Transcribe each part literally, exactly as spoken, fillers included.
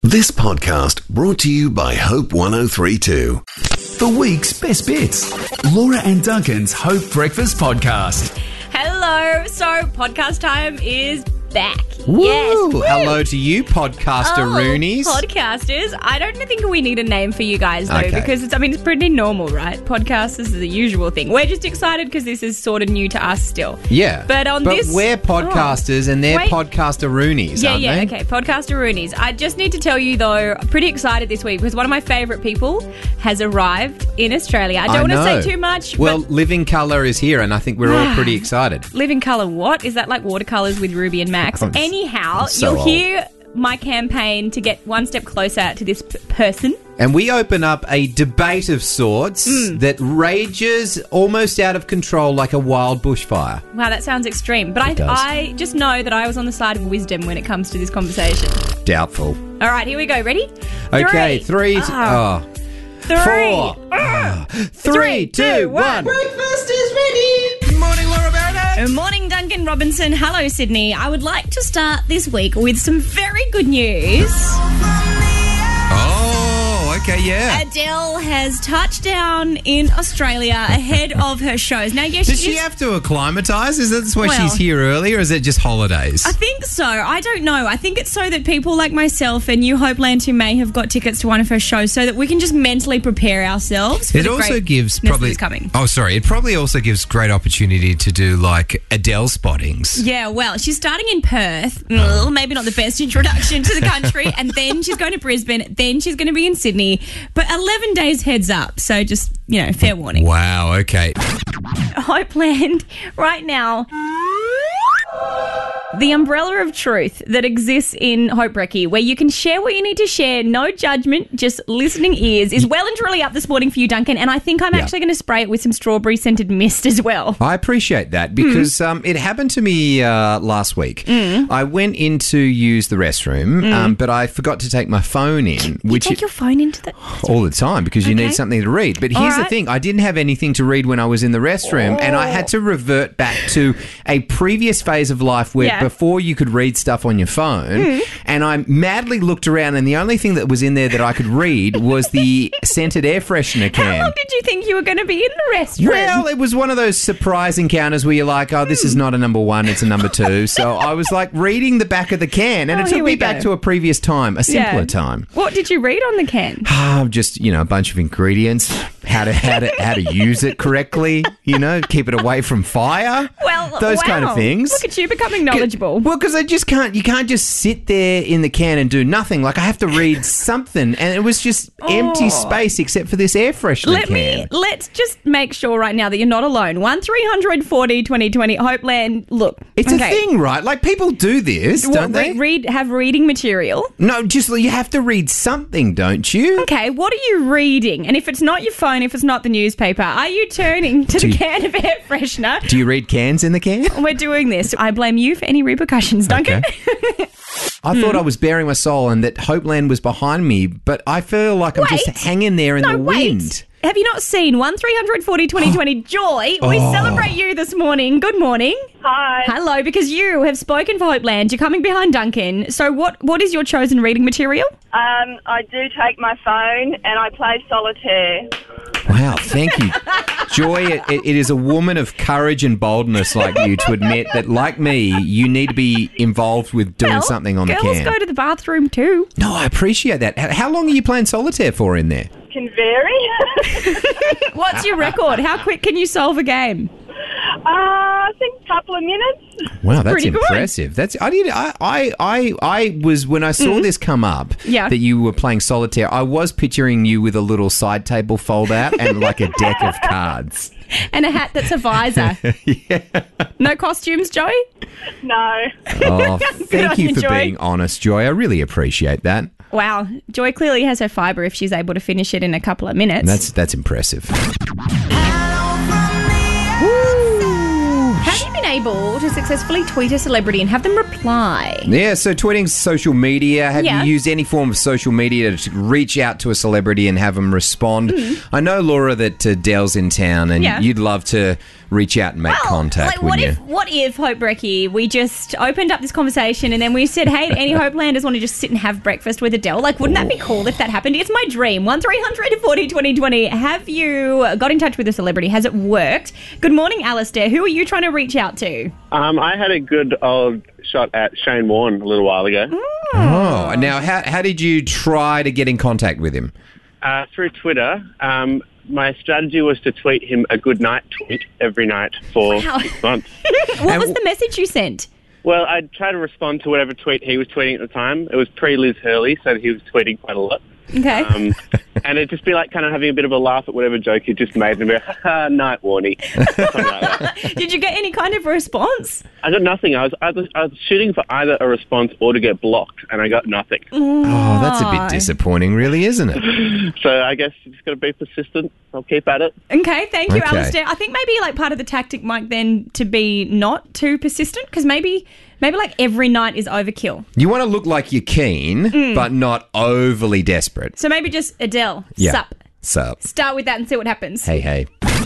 This podcast brought to you by Hope one oh three point two. The week's best bits. Laura and Duncan's Hope Breakfast Podcast. Hello. So, podcast time is back. Woo! Yes. Woo! Hello to you, podcaster Oh, Roonies. podcasters. I don't think we need a name for you guys, though, Okay. because it's, I mean, it's pretty normal, right? Podcasters is the usual thing. We're just excited because this is sort of new to us still. yeah. But on but this... we're podcasters and they're Wait. podcaster Roonies, Yeah, aren't yeah, they? okay. Podcaster Roonies. I just need to tell you, though, I'm pretty excited this week because one of my favourite people has arrived in Australia. I don't I want to know. say too much, Well, but Living Colour is here and I think we're all pretty excited. Living Colour what? Is that like watercolours with Ruby and Max? I'm s- Anyhow, I'm so you'll old. hear my campaign to get one step closer to this p- person. And we open up a debate of sorts Hmm. that rages almost out of control like a wild bushfire. Wow, that sounds extreme. But I, It does. I just know that I was on the side of wisdom when it comes to this converstation. Doubtful. All right, here we go. Ready? Okay, three, t- Ah. oh, Three. four, Ah. three, two, one. Breakfast is ready. Good morning, Laura Barrett. Good morning, Duncan Robinson. Hello, Sydney. I would like to start this week with some very good news. Oh, okay, yeah. Adele has touched down in Australia ahead of her shows. Now, yes, Does she she is- have to acclimatise? Is that why Well- she's here early, or is it just holidays? I think so. I don't know. I think it's so that people like myself and you, Hopeland, who may have got tickets to one of her shows, so that we can just mentally prepare ourselves for It the also greatness gives that probably is coming. Oh, sorry. It probably also gives great opportunity to do like Adele spottings. Yeah, well, she's starting in Perth. Mm, maybe not the best introduction to the country. And then she's going to Brisbane. Then she's going to be in Sydney. But eleven days heads up. So just, you know, fair warning. Wow. Okay. Hopeland, right now, the umbrella of truth that exists in Hope Recce, where you can share what you need to share, no judgment, just listening ears, is well and truly up this morning for you, Duncan. And I think I'm Yeah. actually going to spray it with some strawberry scented mist as well. I appreciate that because Mm. um, it happened to me uh, last week. I went in to use the restroom, um, but I forgot to take my phone in, Mm. You which take it- your phone into the... all the time because you Okay. need something to read. But All here's the right. thing. I didn't have anything to read when I was in the restroom and I had to revert back to a previous phase of life where Yeah. before you could read stuff on your phone and I madly looked around and the only thing that was in there that I could read was the scented air freshener can. How long did you think you were going to be in the restroom? Well, it was one of those surprise encounters where you're like, oh, this is not a number one, it's a number two. So I was like reading the back of the can and Oh, it here took we me back go. to a previous time, a simpler Yeah. time. What did you read on the can? Ah, just, you know, a bunch of ingredients, how to how to how to use it correctly, you know, keep it away from fire. Well, those wow. kind of things. Look at you becoming knowledgeable. Well, because I just can't, you can't just sit there in the can and do nothing. Like I have to read something, and it was just empty Oh. space except for this air freshener Let can. me, let's just make sure right now that you're not alone. one three hundred forty twenty twenty Hopeland, look. It's okay. a thing, right? Like people do this, What, don't they? re- read, have reading material. no, just you have to read something, don't you? Okay, what are you reading? And if it's not your phone, if it's not the newspaper, are you turning to Do the you- can of air freshener? Do you read cans in the can? We're doing this. I blame you for any repercussions, Duncan. I thought I was bearing my soul and that Hopeland was behind me, but I feel like I'm just Wait. hanging there in No, the wait. wind. Have you not seen one three hundred forty twenty twenty Joy? We Oh. celebrate you this morning. Good morning. Hi. Hello, because you have spoken for Hopeland. You're coming behind Duncan. So what, what is your chosen reading material? Um, I do take my phone and I play solitaire. Wow, thank you. Joy, it, it is a woman of courage and boldness like you to admit that, like me, you need to be involved with doing Well, something on the girls can. go to the bathroom too. No, I appreciate that. How, how long are you playing solitaire for in there? Can vary. What's your record? How quick can you solve a game? uh, I think a couple of minutes. Wow, that's pretty good. impressive. That's I did I, I I I was when I saw this come up Mm-hmm. Yeah. that you were playing solitaire, I was picturing you with a little side table fold out and like a deck of cards. And a hat that's a visor. No costumes, Joey? No. Oh, on thank you you, for Joy. being honest, Joy. I really appreciate that. Wow. Joy clearly has her fibre if she's able to finish it in a couple of minutes. That's that's impressive. Have you been able to successfully tweet a celebrity and have them reply? Yeah, so tweeting social media. Have Yeah. you used any form of social media to reach out to a celebrity and have them respond? I know, Laura, that uh, Dell's in town and Mm. Yeah. you'd love to reach out and make contact, like, what wouldn't if, you? what if, Hope Brecky, we just opened up this conversation and then we said, hey, any Hopelanders want to just sit and have breakfast with Adele? Like, wouldn't that be cool if that happened? It's my dream. one three hundred forty twenty twenty. Have you got in touch with a celebrity? Has it worked? Good morning, Alistair. Who are you trying to reach out to? Um, I had a good old shot at Shane Warne a little while ago. Oh, now how how did you try to get in contact with him? Uh, through Twitter, um, my strategy was to tweet him a good night tweet every night for Wow. six months. What was the message you sent? Well, I'd try to respond to whatever tweet he was tweeting at the time. It was pre-Liz Hurley, so he was tweeting quite a lot. Okay. Um, and it'd just be like kind of having a bit of a laugh at whatever joke he just made and be like, ha night, Warnie. Something like that. Did you get any kind of response? I got nothing. I was, I was I was shooting for either a response or to get blocked, and I got nothing. Oh, that's a bit disappointing, really, isn't it? So I guess you just got to be persistent. I'll keep at it. Okay, thank you, Okay. Alistair. I think maybe like part of the tactic might then to be not too persistent because maybe maybe like every night is overkill. You want to look like you're keen, but not overly desperate. So maybe just Adele, Yeah. sup. Sup. Start with that and see what happens. Hey, hey.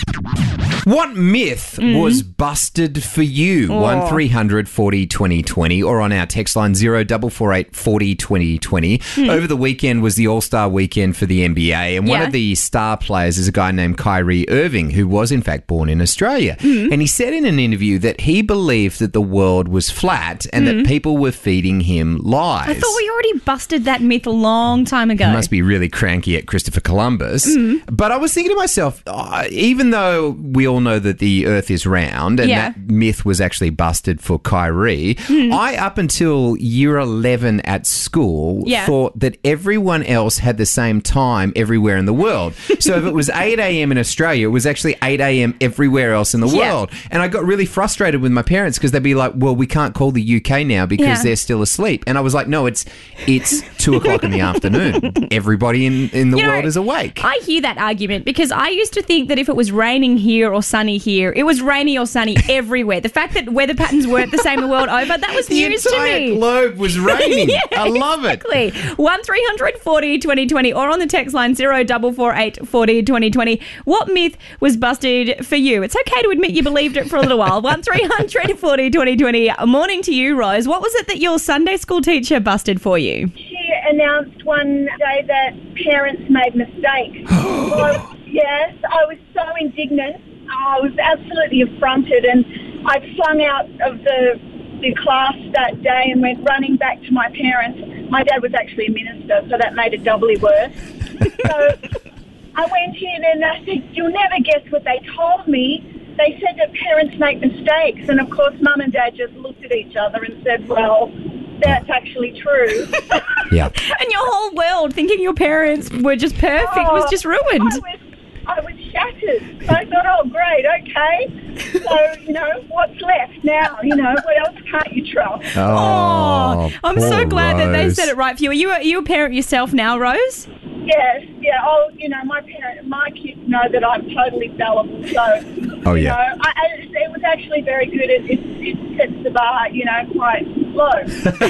What myth was busted for you? One three hundred forty twenty twenty, or on our text line zero double four eight forty twenty twenty. Over the weekend was the All Star weekend for the N B A, and one Yeah. of the star players is a guy named Kyrie Irving, who was in fact born in Australia. And he said in an interview that he believed that the world was flat and that people were feeding him lies. I thought we already busted that myth a long time ago. He must be really cranky at Christopher Columbus. But I was thinking to myself, oh, even though we all know that the Earth is round and Yeah. that myth was actually busted for Kyrie, I, up until year eleven at school, Yeah. thought that everyone else had the same time everywhere in the world. So if it was eight a.m. in Australia, it was actually eight a.m. everywhere else in the Yeah. world. And I got really frustrated with my parents because they'd be like, well, we can't call the U K now because Yeah. they're still asleep. And I was like, no, it's it's two o'clock in the afternoon. Everybody in, in the You know, world is awake. I hear that argument because I used to think that if it was raining here or sunny here, it was rainy or sunny everywhere. The fact that weather patterns weren't the same the world over, that was the news to entire me. globe was raining. Yeah, I love it. exactly. One three hundred forty twenty twenty or on the text line zero double four eight forty twenty twenty. What myth was busted for you? It's okay to admit you believed it for a little while. One three hundred forty twenty twenty. Morning to you, Rose. What was it that your Sunday school teacher busted for you? She announced one day that parents made mistakes. Well, yes, I was so indignant. I was absolutely affronted, and I flung out of the the class that day and went running back to my parents. My dad was actually a minister, so that made it doubly worse. So I went in and I said, "You'll never guess what they told me. They said that parents make mistakes." And of course, Mum and Dad just looked at each other and said, "Well, that's actually true." Yeah. And your whole world, thinking your parents were just perfect, was just ruined. I was, I was shattered. So I thought, oh, great, okay. So, you know, what's left now? You know, what else can't you trust? Oh, I'm so poor glad that they Rose. said it right for you. Are you a, are you a parent yourself now, Rose? Yes, yeah. Oh, you know, my parent, my kids know that I'm totally fallible. So, Oh, you yeah. know, I, I, it was actually very good. It, it, it sets the bar, you know, quite low.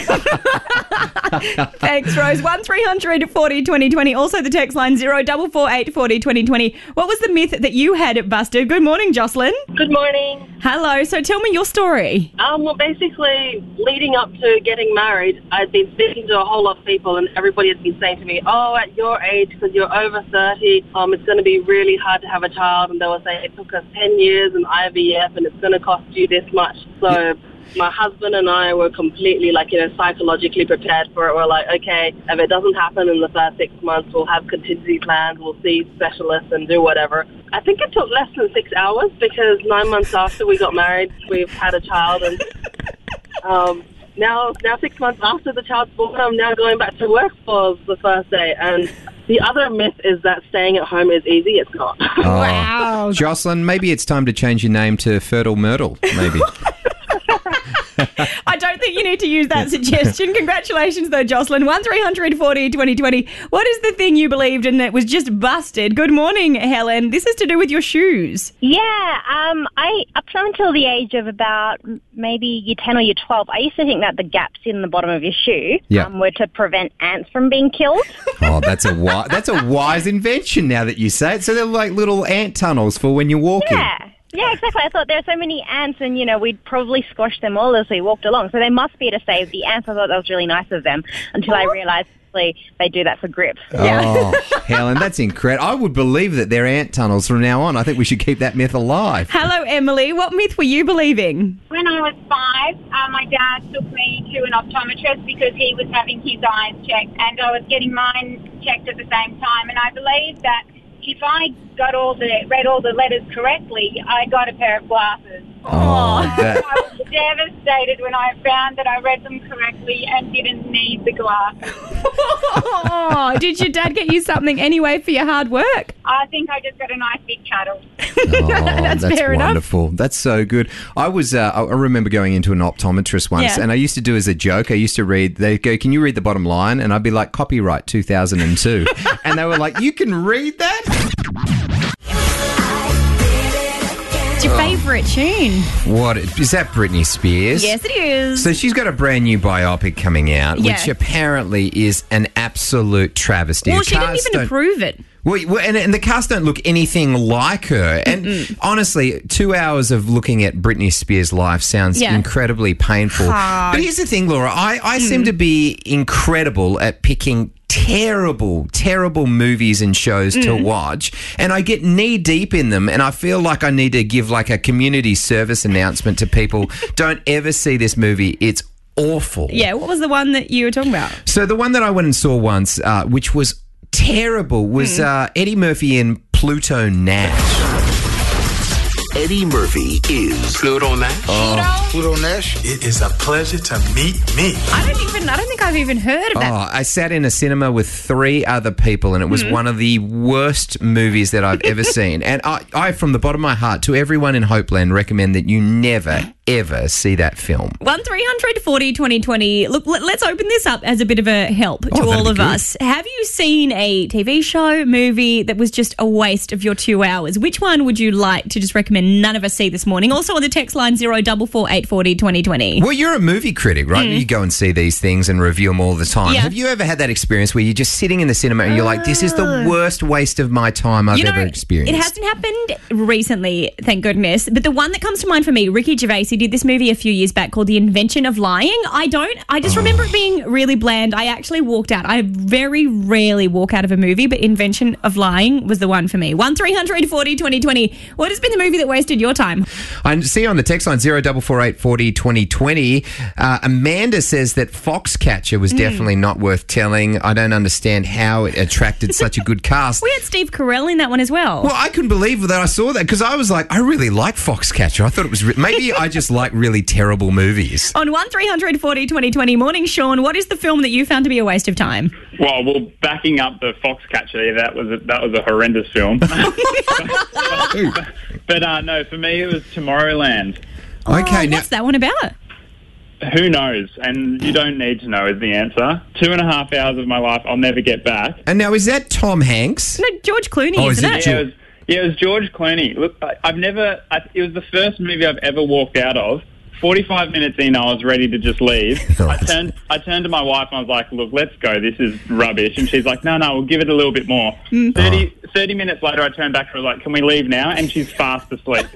Thanks, Rose. One three hundred forty twenty twenty. Also, the text line zero double four eight forty twenty twenty. What was the myth that you had busted? Good morning, Jocelyn. Good morning. Hello. So, tell me your story. Um, well, basically, leading up to getting married, I'd been speaking to a whole lot of people, and everybody had been saying to me, "Oh, at your age, because you're over thirty, um, it's going to be really hard to have a child." And they were saying it took us ten years in I V F, and it's going to cost you this much. So my husband and I were completely, like, you know, psychologically prepared for it. We're like, okay, if it doesn't happen in the first six months, we'll have contingency plans, we'll see specialists and do whatever. I think it took less than six hours because nine months after we got married, we've had a child, and um, now, now six months after the child's born, I'm now going back to work for the first day. And the other myth is that staying at home is easy. It's not. Oh. Wow. Jocelyn, maybe it's time to change your name to Fertile Myrtle, maybe. I don't think you need to use that suggestion. Congratulations, though, Jocelyn. One three hundred forty twenty twenty. What is the thing you believed and it was just busted? Good morning, Helen. This is to do with your shoes. Yeah, um, I up until the age of about maybe year ten or year twelve, I used to think that the gaps in the bottom of your shoe Yeah. um, were to prevent ants from being killed. Oh, that's a wi- that's a wise invention now that you say it. So they're like little ant tunnels for when you're walking. Yeah. Yeah, exactly. I thought there are so many ants and, you know, we'd probably squash them all as we walked along. So they must be to save the ants. I thought that was really nice of them until I realised they do that for grips. Oh, Helen, that's incredible. I would believe that they're ant tunnels from now on. I think we should keep that myth alive. Hello, Emily. What myth were you believing? When I was five, uh, my dad took me to an optometrist because he was having his eyes checked and I was getting mine checked at the same time. And I believed that if I got all the read all the letters correctly, I got a pair of glasses. Oh, that... I was devastated when I found that I read them correctly and didn't need the glasses. Oh, did your dad get you something anyway for your hard work? I think I just got a nice big cuddle. Oh, that's, that's fair wonderful. enough. That's so good. I was, uh, I remember going into an optometrist once, Yeah. and I used to do as a joke. I used to read. They go, "Can you read the bottom line?" And I'd be like, "Copyright two thousand two," and they were like, "You can read that?" What's your favourite tune? What is that? Britney Spears? Yes, it is. So she's got a brand new biopic coming out, Yeah. which apparently is an absolute travesty. well, The she didn't cast even don't- approve it. Well, well, and, and the cast don't look anything like her. And Mm-mm. honestly, two hours of looking at Britney Spears' life sounds Yeah. incredibly painful. Hard. But here's the thing, Laura. I, I seem Mm. to be incredible at picking terrible, terrible movies and shows to Mm. watch, and I get knee deep in them, and I feel like I need to give like a community service announcement to people. Don't ever see this movie. It's awful. Yeah, what was the one that you were talking about? So the one that I went and saw once, uh, which was terrible, was Hmm. uh, Eddie Murphy and Pluto Nash. Eddie Murphy is Pluto Nash. Oh. Pluto Nash, it is a pleasure to meet me. I don't even. I don't think I've even heard of that. Oh, I sat in a cinema with three other people, and it was Mhm. one of the worst movies that I've ever seen. And I, I, from the bottom of my heart, to everyone in Hopeland, recommend that you never, ever see that film. One three hundred forty twenty twenty. Look, let, let's open this up as a bit of a help Oh, to that'd all be of good. us. Have you seen a T V show, movie that was just a waste of your two hours? Which one would you like to just recommend none of us see this morning? Also on the text line zero double four eight forty twenty twenty. Well, you're a movie critic, right? Mm. You go and see these things and review them all the time. Yeah. Have you ever had that experience where you're just sitting in the cinema and you're like, this is the worst waste of my time I've You know, ever experienced? It hasn't happened recently, thank goodness. But the one that comes to mind for me, Ricky Gervais, he did this movie a few years back called The Invention of Lying. I don't, I just remember it being really bland. I actually walked out. I very rarely walk out of a movie, but Invention of Lying was the one for me. one three hundred forty twenty twenty. What has been the movie that wasted your time? I see on the text line zero double four eight forty twenty twenty. Uh, Amanda says that Foxcatcher was Mm. definitely not worth telling. I don't understand how it attracted such a good cast. We had Steve Carell in that one as well. Well, I couldn't believe that I saw that because I was like, I really like Foxcatcher. I thought it was re- maybe I just like really terrible movies. On one three hundred forty twenty twenty. Morning, Sean. What is the film that you found to be a waste of time? Well, well, backing up the Foxcatcher, that was a, that was a horrendous film. but but uh, no, for me it was Tomorrowland. Okay, oh, what's that one about? Who knows? And you don't need to know is the answer. Two and a half hours of my life I'll never get back. And now, is that Tom Hanks? No, George Clooney, Oh, is isn't it it? George- Yeah, it was, yeah, it was George Clooney. Look, I, I've never. I, it was the first movie I've ever walked out of. Forty-five minutes in, I was ready to just leave. I turned. I turned to my wife and I was like, "Look, let's go. This is rubbish." And she's like, "No, no, we'll give it a little bit more." thirty, thirty minutes later, I turned back and was like, "Can we leave now?" And she's fast asleep.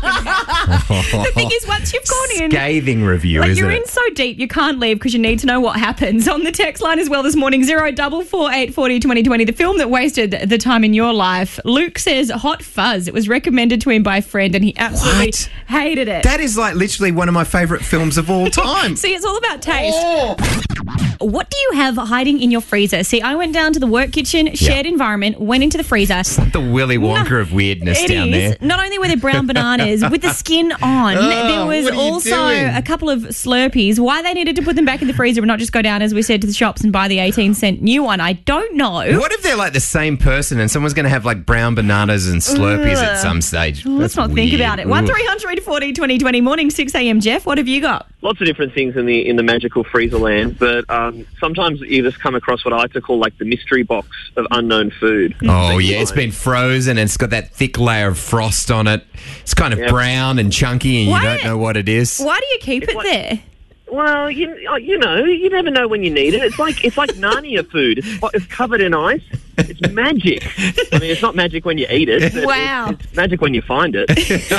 The thing is, once you've gone in, Scathing review, like isn't you're it? in so deep, you can't leave because you need to know what happens. On the text line as well this morning, zero double four eight forty twenty twenty. The film that wasted the time in your life. Luke says Hot Fuzz. It was recommended to him by a friend, and he absolutely What? hated it. That is like literally one of my favourite films of all time. See, it's all about taste. What do you have hiding in your freezer? See, I went down to the work kitchen, shared environment, went into the freezer. The Willy Wonka of weirdness It down is. there. Not only were there brown bananas with the skin on, Oh, there was what are you also doing? a couple of Slurpees. Why they needed to put them back in the freezer and not just go down, as we said, to the shops and buy the eighteen cent new one, I don't know. What if they're like the same person and someone's going to have like brown bananas and Slurpees at Ugh. some stage? Let's That's not think weird. about it. Ooh. one three hundred forty twenty twenty. Morning, six a.m. Jeff, what have you got? Lots of different things in the in the magical freezer land, but um, sometimes you just come across what I like to call like the mystery box of unknown food. Oh, yeah, it's been frozen and it's got that thick layer of frost on it. It's kind of Yep. brown and chunky and Why- you don't know what it is. Why do you keep it there? Well, you you know, you never know when you need it. It's like it's like Narnia food. It's, it's covered in ice. It's magic. I mean, it's not magic when you eat it. but Wow. It's, it's magic when you find it.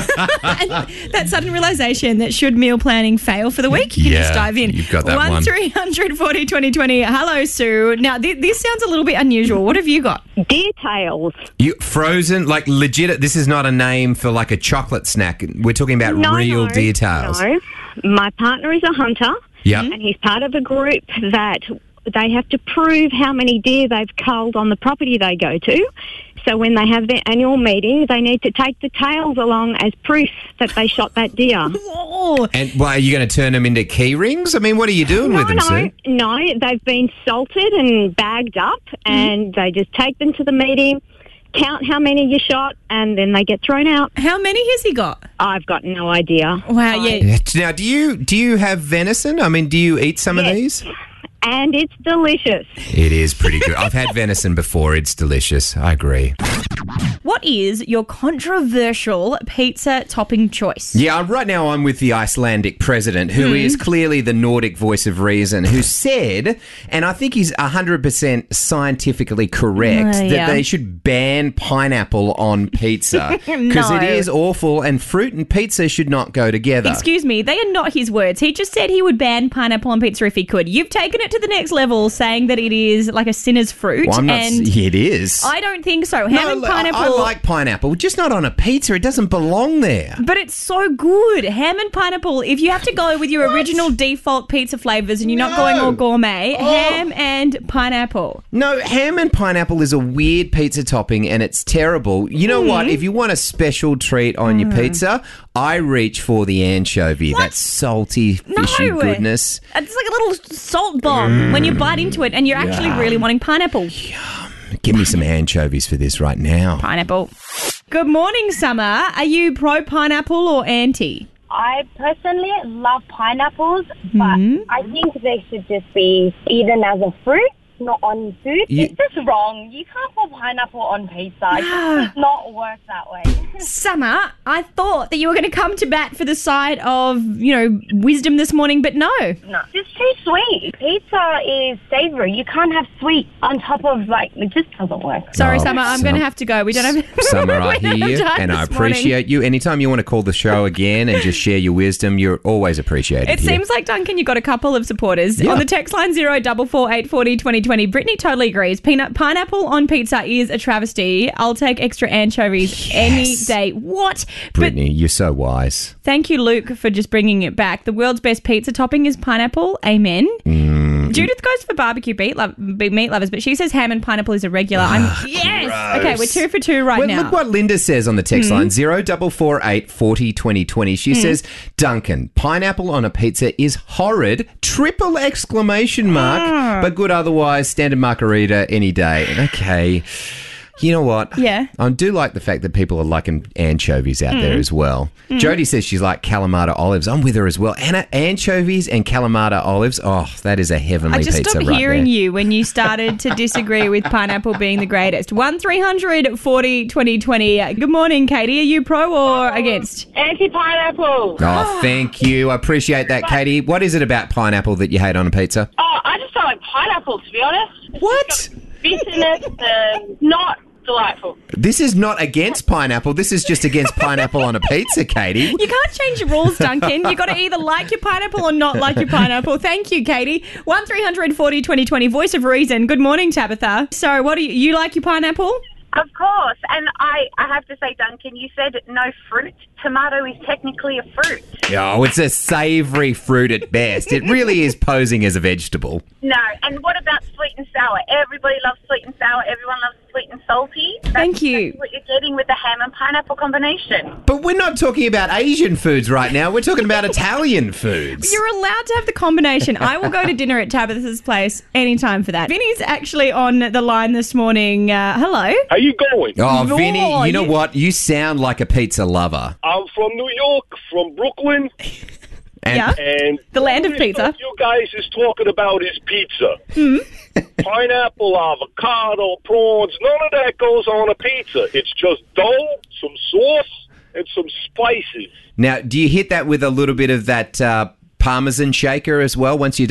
And that sudden realisation that should meal planning fail for the week, you can Yeah, just dive in. you've got that one. three hundred forty twenty twenty. Hello, Sue. Now, th- this sounds a little bit unusual. What have you got? Deer tails. You frozen, like legit. This is not a name for like a chocolate snack. We're talking about No, real no, deer tails. No, my partner is a hunter. Yeah. And he's part of a group that they have to prove how many deer they've culled on the property they go to. So when they have their annual meeting, they need to take the tails along as proof that they shot that deer. Oh. And well, are you going to turn them into key rings? I mean, what are you doing No, with them, no, Sue? no. They've been salted and bagged up, and they just take them to the meeting, count how many you shot, and then they get thrown out. How many has he got? I've got no idea. Wow, yeah. Now, do you do you have venison? I mean, do you eat some of Yes. these? And it's delicious. It is pretty good. I've had venison before. It's delicious. I agree. What is your controversial pizza topping choice? Yeah, right now I'm with the Icelandic president, who Hmm. is clearly the Nordic voice of reason, who said, and I think he's one hundred percent scientifically correct, Uh, that yeah. they should ban pineapple on pizza. Because No. it is awful, and fruit and pizza should not go together. Excuse me, they are not his words. He just said he would ban pineapple on pizza if he could. You've taken it to the next level, saying that it is like a sinner's fruit. Well, I'm not, and it is. I don't think so. Ham and I- pineapple. I like pineapple, just not on a pizza. It doesn't belong there. But it's so good. Ham and pineapple, if you have to go with your original default pizza flavours and you're not going all gourmet, Oh. ham and pineapple. No, ham and pineapple is a weird pizza topping and it's terrible. You know what? Mm. If you want a special treat on your pizza, I reach for the anchovy. That salty, fishy No. goodness. It's like a little salt bomb when you bite into it and you're actually Yum. really wanting pineapple. Give me some anchovies for this right now. Pineapple. Good morning, Summer. Are you pro pineapple or anti? I personally love pineapples, but Mhm. I think they should just be eaten as a fruit, not on food. You- It's just wrong. You can't put pineapple on pizza. It just does not work that way. Summer, I thought that you were going to come to bat for the side of, you know, wisdom this morning, but no. No, it's too sweet. Pizza is savoury. You can't have sweet on top of, like, it just doesn't work. Sorry, Oh, Summer, I'm Sum- going to have to go. We don't have Summer, I we don't hear have you, time and I this morning. appreciate you. Anytime you want to call the show again and just share your wisdom, you're always appreciated. It here. seems like, Duncan, you got a couple of supporters. Yeah. On the text line zero four four eight four zero twenty twenty, Brittany totally agrees. Peanut pineapple on pizza is a travesty. I'll take extra anchovies any day. What? Brittany, you're so wise. But thank you, Luke, for just bringing it back. The world's best pizza topping is pineapple. Amen. Mm. Judith goes for barbecue beet, lo- meat lovers, but she says ham and pineapple is a regular. I'm yes. gross. Okay, we're two for two right Well, now. look what Linda says on the text Mhm. line zero four four eight four zero twenty twenty. She Mm. says, Duncan, pineapple on a pizza is horrid. Triple exclamation mark. Ah. But good otherwise. Standard margarita any day. Okay. You know what? Yeah. I do like the fact that people are liking anchovies out there Mm. as well. Mm. Jodie says she's like Kalamata olives. I'm with her as well. Anna, anchovies and Kalamata olives. Oh, that is a heavenly I just pizza stopped right hearing there. you when you started to disagree with pineapple being the greatest. one three hundred forty twenty twenty. Good morning, Katie. Are you pro or against? Anti-pineapple. Oh, thank you. I appreciate that, Katie. What is it about pineapple that you hate on a pizza? Oh, I just don't like pineapple, to be honest. What? Bitterness and not delightful. This is not against pineapple. This is just against pineapple on a pizza, Katie. You can't change your rules, Duncan. You've got to either like your pineapple or not like your pineapple. Thank you, Katie. one three hundred forty twenty twenty, voice of reason. Good morning, Tabitha. So, what do you, you like your pineapple? Of course. And I, I have to say, Duncan, you said no fruit. Tomato is technically a fruit. Oh, it's a savoury fruit at best. It really is posing as a vegetable. No. And what about sweet and sour? Everybody loves sweet and sour. Everyone loves sweet and salty. That's, Thank you. That's what you're getting with the ham and pineapple combination. But we're not talking about Asian foods right now. We're talking about Italian foods. You're allowed to have the combination. I will go to dinner at Tabitha's place anytime for that. Vinny's actually on the line this morning. Uh, hello. How you going? Oh, Vinny, Oh, you know you- what? You sound like a pizza lover. I'm from New York, from Brooklyn. And Yeah. And The land of all this pizza. stuff you guys is talking about is pizza. Hmm. Pineapple, avocado, prawns, none of that goes on a pizza. It's just dough, some sauce, and some spices. Now, do you hit that with a little bit of that uh, Parmesan shaker as well once you're done?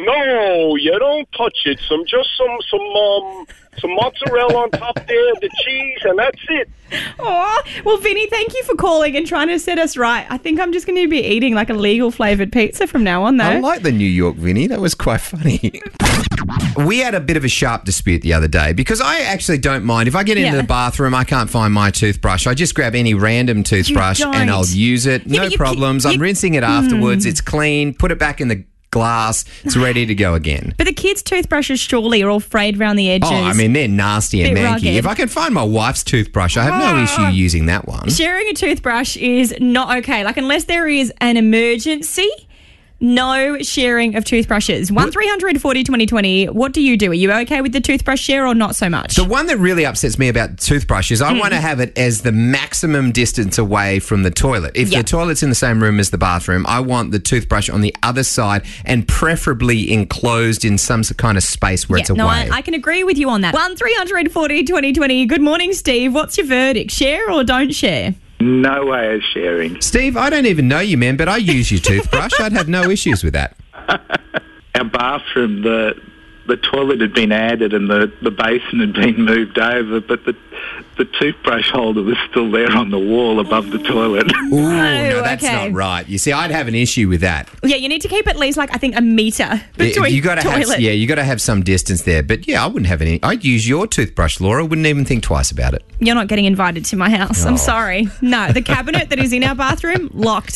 No, you don't touch it. Some just some some um some mozzarella on top there, the cheese, and that's it. Oh, well, Vinny, thank you for calling and trying to set us right. I think I'm just going to be eating like a legal flavoured pizza from now on, though. I like the New York Vinny. That was quite funny. We had a bit of a sharp dispute the other day because I actually don't mind. If I get into Yeah. the bathroom, I can't find my toothbrush. I just grab any random toothbrush don't. and I'll use it. Yeah, No but you- problems. you- I'm rinsing it afterwards. It's clean. Put it back in the glass. It's ready to go again. But the kids' toothbrushes surely are all frayed around the edges. Oh, I mean, they're nasty and Bit manky. rugged. If I can find my wife's toothbrush, I have no Ah. issue using that one. Sharing a toothbrush is not okay. Like, unless there is an emergency, no sharing of toothbrushes. one three hundred forty twenty twenty. What do you do? Are you okay with the toothbrush share or not so much? The one that really upsets me about toothbrushes, I Mm. want to have it as the maximum distance away from the toilet. If Yep. the toilet's in the same room as the bathroom, I want the toothbrush on the other side and preferably enclosed in some kind of space where yeah, it's away. no, I, I can agree with you on that. one three hundred forty twenty twenty. Good morning, Steve. What's your verdict? Share or don't share? No way of sharing. Steve, I don't even know you, man, but I use your toothbrush. I'd have no issues with that. Our bathroom, the the toilet had been added and the, the basin had been moved over, but the the toothbrush holder was still there on the wall above the toilet. Ooh, no, that's okay. not right. You see, I'd have an issue with that. Yeah, you need to keep at least, like, I think, a metre between you gotta toilet. have, yeah, you got to have some distance there. But yeah, I wouldn't have any. I'd use your toothbrush, Laura. Wouldn't even think twice about it. You're not getting invited to my house. Oh. I'm sorry. No, the cabinet that is in our bathroom, locked.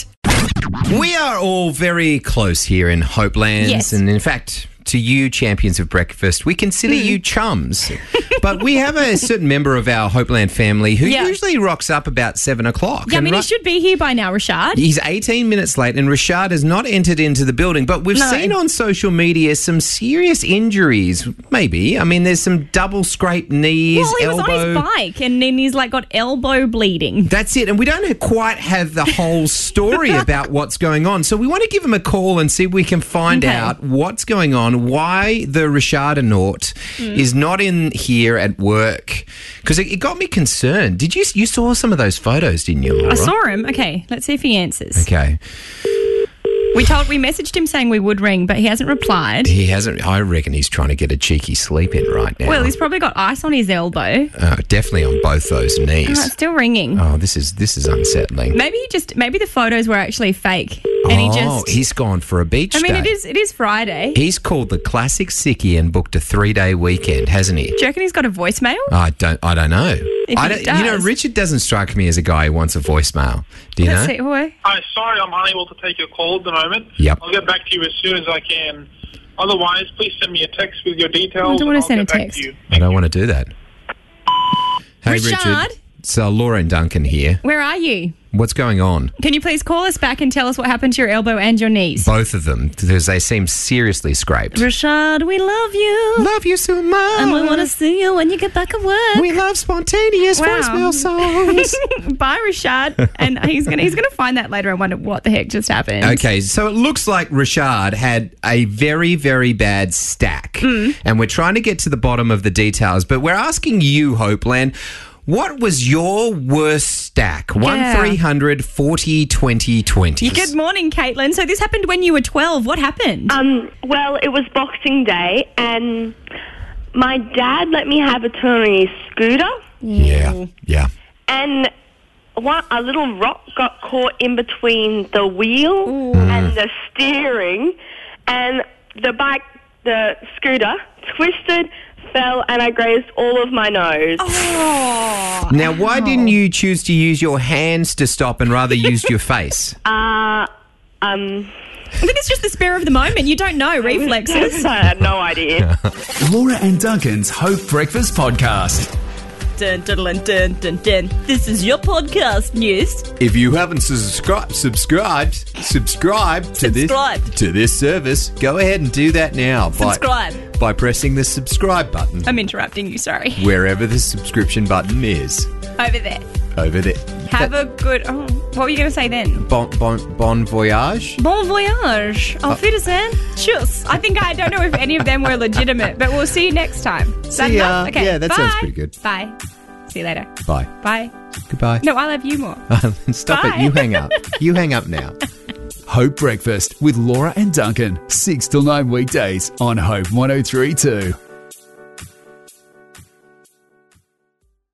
We are all very close here in Hopelands, Yes. and in fact, to you, champions of breakfast, we consider Mm. you chums. But we have a certain member of our Hopeland family who Yeah. usually rocks up about seven o'clock. Yeah, I And mean, ri- he should be here by now, Rashad. He's eighteen minutes late, and Rashad has not entered into the building. But we've No. seen on social media some serious injuries. Maybe. I mean, there's some double scraped knees, Well, he elbow. was on his bike and then he's like got elbow bleeding. That's it. And we don't quite have the whole story about what's going on. So we want to give him a call and see if we can find Okay. out what's going on, why the Rashadanaut Mm. is not in here at work. Because it, it got me concerned. Did you you saw some of those photos, didn't you, Laura? I saw him. Okay, let's see if he answers. Okay. We told we messaged him saying we would ring, but he hasn't replied. He hasn't. I reckon he's trying to get a cheeky sleep in right now. Well, he's probably got ice on his elbow. Oh, definitely on both those Oh, knees. it's still ringing. Oh, this is this is unsettling. Maybe he just maybe the photos were actually fake, and he oh, just. he's gone for a beach I mean, day. it is it is Friday. He's called the classic sickie and booked a three-day weekend, hasn't he? Do you reckon he's got a voicemail? I don't. I don't know. If I he don't, you know, does. Richard doesn't strike me as a guy who wants a voicemail. Do you Let's know? see. Oh, Hi, sorry I'm unable to take your call at the moment. Yep. I'll get back to you as soon as I can. Otherwise, please send me a text with your details. I don't want and to send I'll a get back text. to you. I don't want to do that. Hey, Richard? Richard. So Laura and Duncan here. Where are you? What's going on? Can you please call us back and tell us what happened to your elbow and your knees? Both of them, because they seem seriously scraped. Rashad, we love you. Love you so much. And we want to see you when you get back at work. We love spontaneous Wow. voicemail songs. Bye, Rashad. And he's gonna he's gonna find that later and wonder what the heck just happened. Okay, so it looks like Rashad had a very, very bad stack. Mm. And we're trying to get to the bottom of the details, but we're asking you, Hopeland, what was your worst stack? one three hundred forty twenty twenty. Good morning, Caitlin. So this happened when you were twelve. What happened? Um, well, it was Boxing Day, and my dad let me have a turn on his scooter, Yeah, yeah. and one, a little rock got caught in between the wheel and the steering, and the bike, the scooter, twisted, fell, and I grazed all of my nose. Oh. Now, why didn't you choose to use your hands to stop and rather used your face? Uh, um... I think it's just the spur of the moment. You don't know. Reflexes. I had no idea. Laura and Duncan's Hope Breakfast Podcast. Dun, dun, dun, dun, dun, dun. This is your podcast news. If you haven't subscribed, subscribed, subscribe to this Subscribe. to this service, go ahead and do that now. By, Subscribe. by pressing the subscribe button I'm interrupting you. Sorry. wherever the subscription button is Over there. over there. Have a good. Oh, what were you going to say then? Bon bon bon voyage. Bon voyage. Auf Wiedersehen. Tschüss. I think I don't know if any of them were legitimate, but we'll see you next time. Is that See ya. enough? Okay. Yeah, that Bye. sounds pretty good. Bye. See you later. Bye. Bye. Goodbye. No, I love you more. Stop Bye. it. You hang up. You hang up now. Hope Breakfast with Laura and Duncan. six till nine weekdays on Hope one oh three two.